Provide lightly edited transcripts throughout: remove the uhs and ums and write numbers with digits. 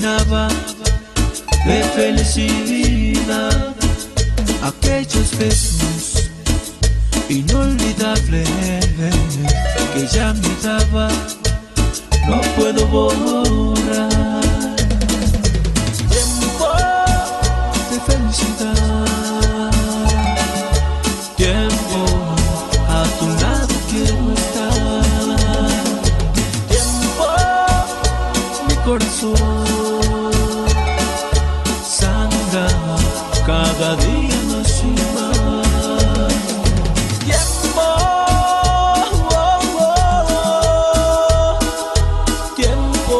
llenaba de felicidad. Aquellos besos inolvidables que ella me daba, no puedo borrar. Tiempo de felicidad, tiempo a tu lado quiero estar. Tiempo, mi corazón sangra cada día más y más. Tiempo, tiempo.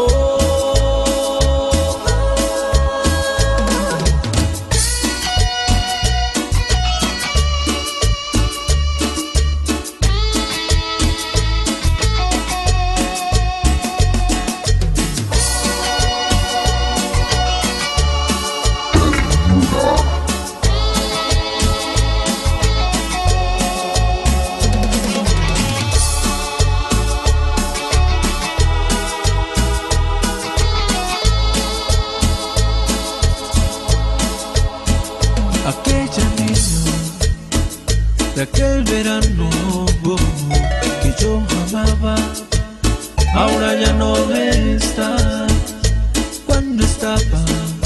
Aquella niña de aquel verano que yo amaba, ahora ya no está. Cuando estaba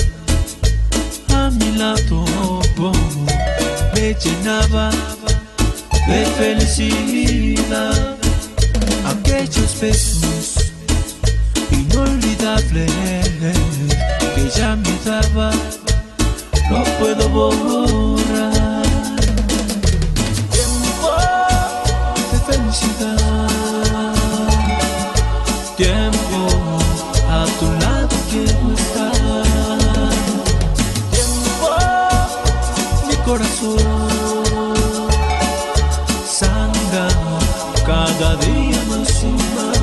a mi lado, me llenaba de felicidad. Aquellos besos inolvidables que ella me daba, no puedo borrar. Tiempo de felicidad, tiempo a tu lado quiero estar. Tiempo, mi corazón sangra cada día más y más.